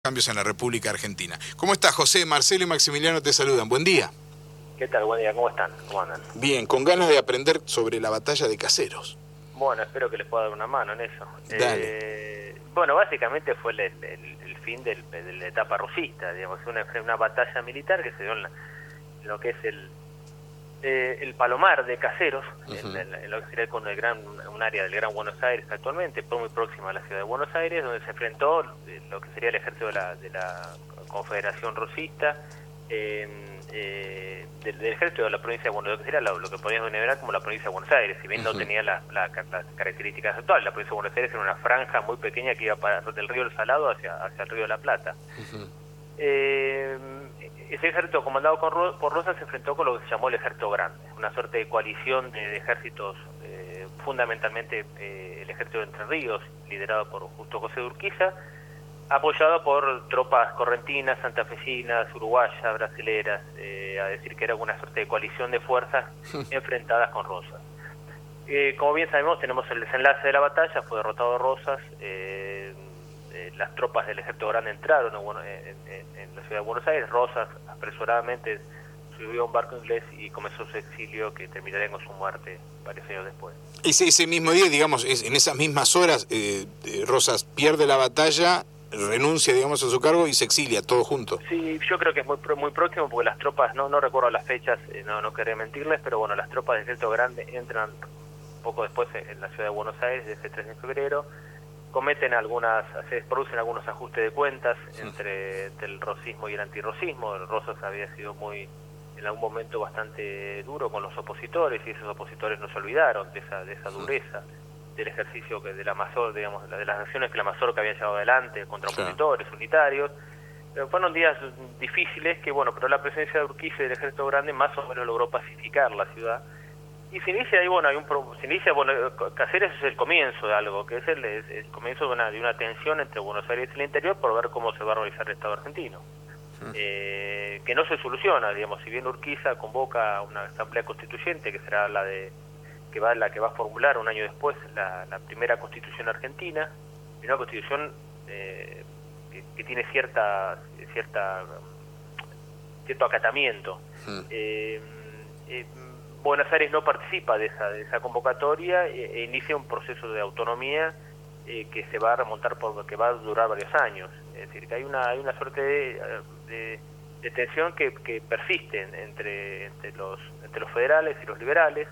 Cambios en la República Argentina. ¿Cómo estás, José? Marcelo y Maximiliano te saludan. Buen día. ¿Qué tal? Buen día, ¿cómo están? ¿Cómo andan? Bien, con ganas de aprender sobre la batalla de Caseros. Bueno, espero que les pueda dar una mano en eso. Dale. Bueno, básicamente fue el fin de la etapa rosista, digamos, una batalla militar que se dio en lo que es el Palomar de Caseros, en lo que sería con un área del Gran Buenos Aires actualmente, muy próxima a la ciudad de Buenos Aires, donde se enfrentó lo que sería el ejército de la Confederación Rosista, del ejército de la provincia de Buenos Aires, lo que sería lo que podríamos denominar como la provincia de Buenos Aires, si bien no tenía las características actuales. La provincia de Buenos Aires era una franja muy pequeña que iba del río El Salado hacia el río de la Plata. Ese ejército comandado por Rosas se enfrentó con lo que se llamó el Ejército Grande, una suerte de coalición de ejércitos, fundamentalmente el ejército de Entre Ríos, liderado por Justo José de Urquiza, apoyado por tropas correntinas, santafesinas, uruguayas, brasileras, a decir que era una suerte de coalición de fuerzas enfrentadas con Rosas. Como bien sabemos, tenemos el desenlace de la batalla, fue derrotado Rosas, las tropas del Ejército Grande entraron en la ciudad de Buenos Aires. Rosas apresuradamente subió a un barco inglés y comenzó su exilio, que terminaría con su muerte varios años después. Ese mismo día, digamos, en esas mismas horas, Rosas pierde la batalla, renuncia, digamos, a su cargo y se exilia, todo junto. Sí, yo creo que es muy próximo, porque las tropas, no recuerdo las fechas, no quería mentirles, pero bueno, las tropas del Ejército Grande entran poco después en la ciudad de Buenos Aires, ese 3 de febrero, se producen algunos ajustes de cuentas entre el rosismo y el antirrosismo. Rosas había sido en algún momento bastante duro con los opositores, y esos opositores no se olvidaron de esa dureza del ejercicio de la Mazorca, digamos, de las acciones que la Mazorca había llevado adelante contra opositores unitarios. Fueron días difíciles pero la presencia de Urquiza y del Ejército Grande más o menos logró pacificar la ciudad. Y se inicia ahí, Caseros es el comienzo de algo, que es el comienzo de una tensión entre Buenos Aires y el interior por ver cómo se va a realizar el Estado argentino. Que no se soluciona, digamos, si bien Urquiza convoca una asamblea constituyente, que será la que va a formular un año después la primera constitución argentina, una constitución que tiene cierto acatamiento. Buenos Aires no participa de esa convocatoria e inicia un proceso de autonomía que se va a remontar que va a durar varios años. Es decir, que hay una suerte de tensión que persiste entre los federales y los liberales,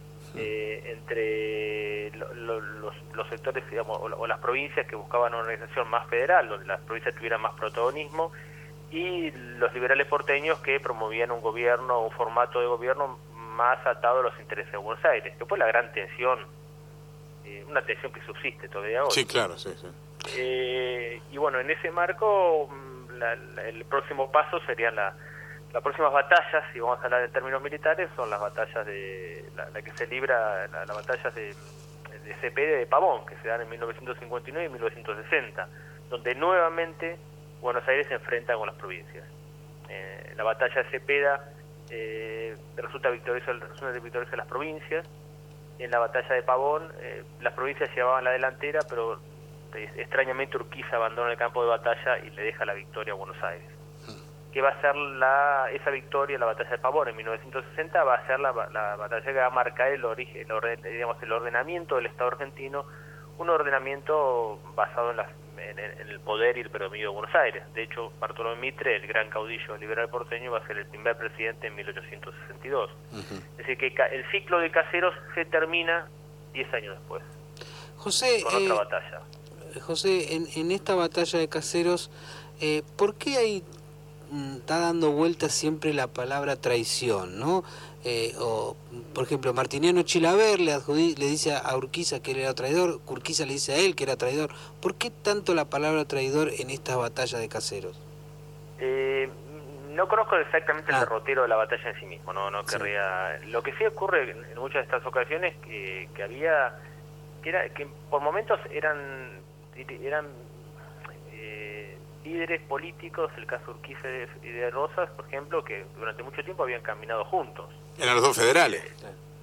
entre los sectores, digamos, o las provincias que buscaban una organización más federal, donde las provincias tuvieran más protagonismo, y los liberales porteños que promovían un formato de gobierno más atado a los intereses de Buenos Aires, que fue la gran tensión, una tensión que subsiste todavía hoy. Sí, claro, sí. Y bueno, en ese marco, el próximo paso serían las próximas batallas, si vamos a hablar en términos militares, son las batallas la que se libra, las batallas de Cepeda y de Pavón, que se dan en 1959 y 1960, donde nuevamente Buenos Aires se enfrenta con las provincias. La batalla de Cepeda resulta victoriosa las provincias. En la batalla de Pavón, las provincias llevaban la delantera, pero extrañamente Urquiza abandona el campo de batalla y le deja la victoria a Buenos Aires. Que va a ser esa victoria, la batalla de Pavón en 1960, va a ser la batalla que va a marcar el ordenamiento del Estado argentino, un ordenamiento basado en el poder y el predominio de Buenos Aires. De hecho, Bartolomé Mitre, el gran caudillo liberal porteño, va a ser el primer presidente en 1862. Es decir, que el ciclo de Caseros se termina 10 años después, José, con otra batalla. José, en esta batalla de Caseros, ¿por qué está dando vuelta siempre la palabra traición, ¿no? O, por ejemplo, Martiniano Chilaver le dice a Urquiza que él era traidor, Urquiza le dice a él que era traidor. ¿Por qué tanto la palabra traidor en esta batalla de Caseros? No conozco exactamente el derrotero de la batalla en sí mismo, no querría... Lo que sí ocurre en muchas de estas ocasiones que por momentos eran líderes políticos, el caso Urquiza y de Rosas, por ejemplo, que durante mucho tiempo habían caminado juntos. Eran los dos federales.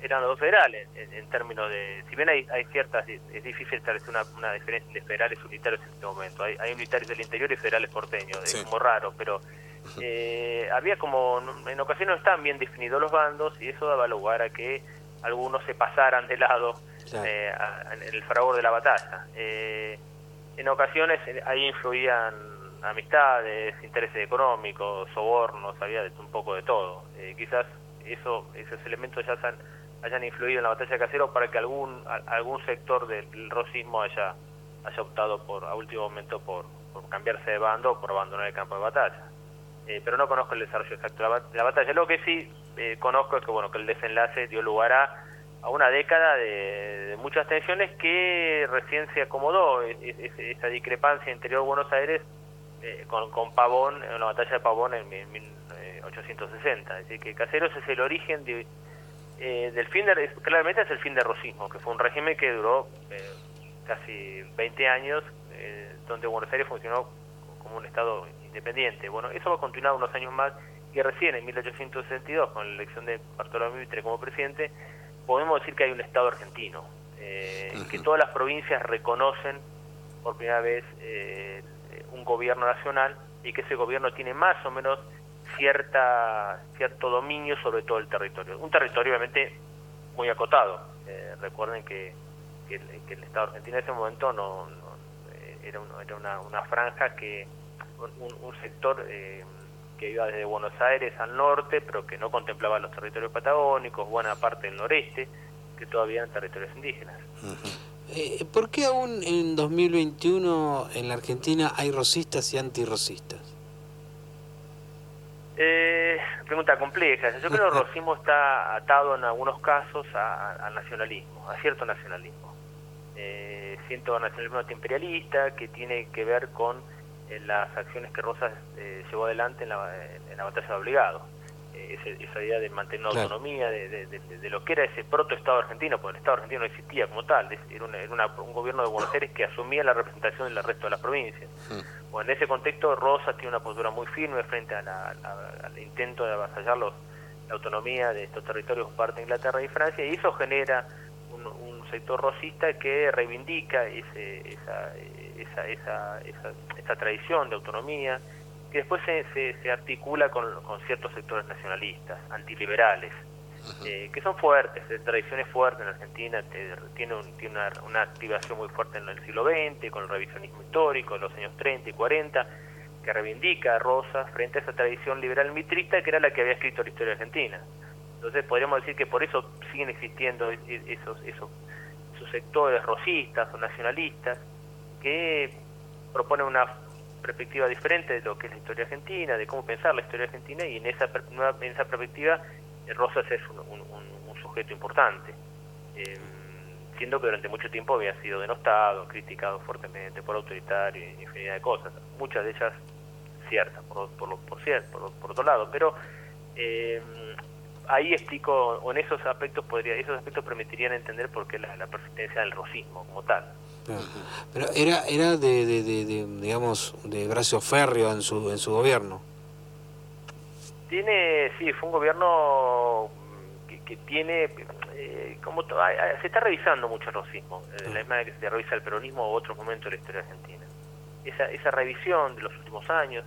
eran los dos federales, en términos de, si bien hay ciertas, es difícil establecer una diferencia de federales unitarios en este momento, hay unitarios del interior y federales porteños, sí. Es como raro, pero había como, en ocasiones no estaban bien definidos los bandos, y eso daba lugar a que algunos se pasaran de lado, claro, en el fragor de la batalla. En ocasiones ahí influían amistades, intereses económicos, sobornos, había un poco de todo. Quizás esos elementos ya hayan influido en la batalla de Caseros para que algún sector del rosismo haya optado a último momento por cambiarse de bando o por abandonar el campo de batalla. Pero no conozco el desarrollo exacto de la batalla. Lo que sí conozco es que el desenlace dio lugar a una década de muchas tensiones que recién se acomodó esa discrepancia interior de Buenos Aires con Pavón, en la batalla de Pavón en 1860. Es decir, que Caseros es el origen del fin claramente es el fin del rosismo, que fue un régimen que duró casi 20 años, donde Buenos Aires funcionó como un estado independiente. Bueno, eso va a continuar unos años más, y recién en 1862, con la elección de Bartolomé Mitre como presidente, podemos decir que hay un estado argentino, que todas las provincias reconocen por primera vez un gobierno nacional, y que ese gobierno tiene más o menos cierto dominio sobre todo el territorio. Un territorio obviamente muy acotado. Recuerden que el Estado argentino en ese momento no era una franja, un sector que iba desde Buenos Aires al norte, pero que no contemplaba los territorios patagónicos, buena parte del noreste, que todavía eran territorios indígenas. ¿Por qué aún en 2021 en la Argentina hay rosistas y antirrosistas? Pregunta compleja. Yo creo que el rosismo está atado en algunos casos al nacionalismo, a cierto nacionalismo. Cierto nacionalismo antiimperialista que tiene que ver con las acciones que Rosas llevó adelante en la batalla de Obligado. Esa idea de mantener una autonomía, de lo que era ese proto-Estado argentino, porque el Estado argentino no existía como tal, era un gobierno de Buenos Aires que asumía la representación del resto de las provincias. Bueno, en ese contexto Rosas tiene una postura muy firme frente al intento de avasallar la autonomía de estos territorios por parte de Inglaterra y Francia, y eso genera un sector rosista que reivindica esa tradición de autonomía, que después se articula con ciertos sectores nacionalistas, antiliberales, que son fuertes, tradiciones fuertes en Argentina, tiene una activación muy fuerte en el siglo XX, con el revisionismo histórico, en los años 30 y 40, que reivindica a Rosas frente a esa tradición liberal mitrista que era la que había escrito la historia argentina. Entonces podríamos decir que por eso siguen existiendo esos sectores rosistas o nacionalistas que proponen una perspectiva diferente de lo que es la historia argentina, de cómo pensar la historia argentina, y en esa perspectiva Rosas es un sujeto importante, siendo que durante mucho tiempo había sido denostado, criticado fuertemente por autoritario y infinidad de cosas, muchas de ellas ciertas por otro lado, pero ahí explico, o en esos aspectos permitirían entender por qué la persistencia del rosismo como tal. Pero era digamos, de brazo férreo en su gobierno. Fue un gobierno que tiene, se está revisando mucho el rosismo, de la misma manera que se revisa el peronismo u otros momentos de la historia argentina. Esa revisión de los últimos años,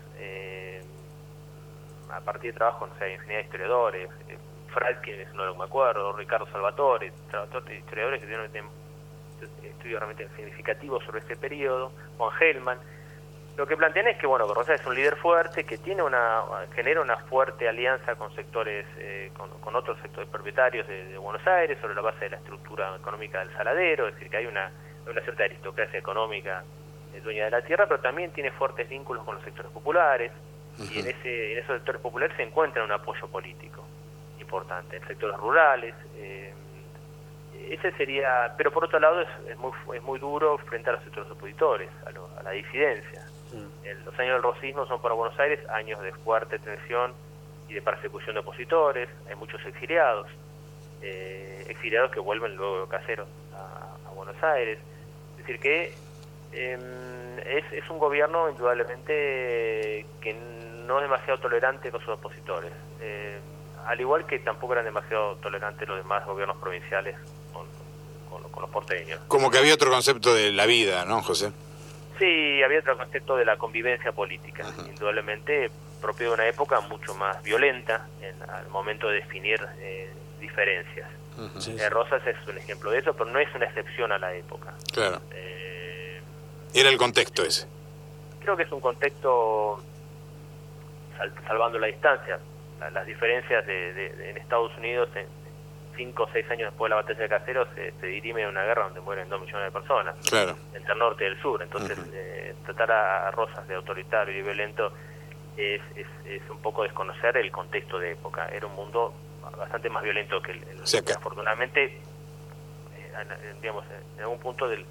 a partir de trabajo, no sé, hay infinidad de historiadores, Fradkin es uno de los que me acuerdo, Ricardo Salvatore, historiadores que tienen estudio realmente significativo sobre este periodo, Juan Hellman. Lo que plantean es que Rosas es un líder fuerte que genera una fuerte alianza con sectores, con otros sectores propietarios de Buenos Aires, sobre la base de la estructura económica del saladero, es decir, que hay una cierta aristocracia económica dueña de la tierra, pero también tiene fuertes vínculos con los sectores populares, y en esos sectores populares se encuentra un apoyo político importante, en sectores rurales. Ese sería, pero por otro lado es muy duro frente a los sectores opositores, a la disidencia. Los años del rosismo son para Buenos Aires años de fuerte tensión y de persecución de opositores, hay muchos exiliados que vuelven luego de Caseros a Buenos Aires. Es decir que es un gobierno indudablemente que no es demasiado tolerante con sus opositores. al igual que tampoco eran demasiado tolerantes los demás gobiernos provinciales con los porteños. Como que había otro concepto de la vida, ¿no, José? Sí, había otro concepto de la convivencia política, indudablemente propio de una época mucho más violenta al momento de definir diferencias. Sí. Rosas es un ejemplo de eso, pero no es una excepción a la época. Claro. Era el contexto ese. Creo que es un contexto salvando la distancia. Las diferencias en Estados Unidos, 5 o 6 años después de la batalla de Caseros, se dirime en una guerra donde mueren 2 millones de personas, Claro. entre el norte y el sur. Entonces, tratar a Rosas de autoritario y violento es un poco desconocer el contexto de época. Era un mundo bastante más violento que O sea que afortunadamente, digamos, en algún punto del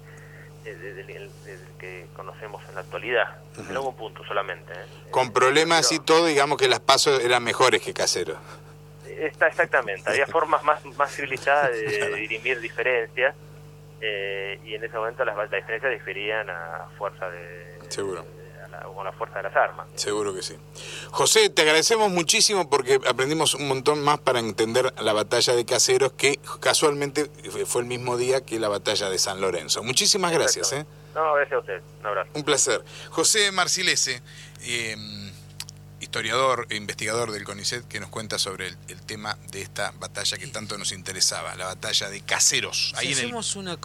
que conocemos en la actualidad, en algún punto solamente. con problemas pero, y todo, digamos que las PASO eran mejores que Caseros. Exactamente, había formas más civilizadas de dirimir diferencias, y en ese momento las diferencias diferían a fuerza Seguro. con la fuerza de las armas. Seguro que sí. José, te agradecemos muchísimo porque aprendimos un montón más para entender la batalla de Caseros, que casualmente fue el mismo día que la batalla de San Lorenzo. Muchísimas gracias. No, gracias a usted. Un abrazo. Un placer. José Marcilese, historiador e investigador del CONICET, que nos cuenta sobre el tema de esta batalla que tanto nos interesaba, la batalla de Caseros. Si hacemos una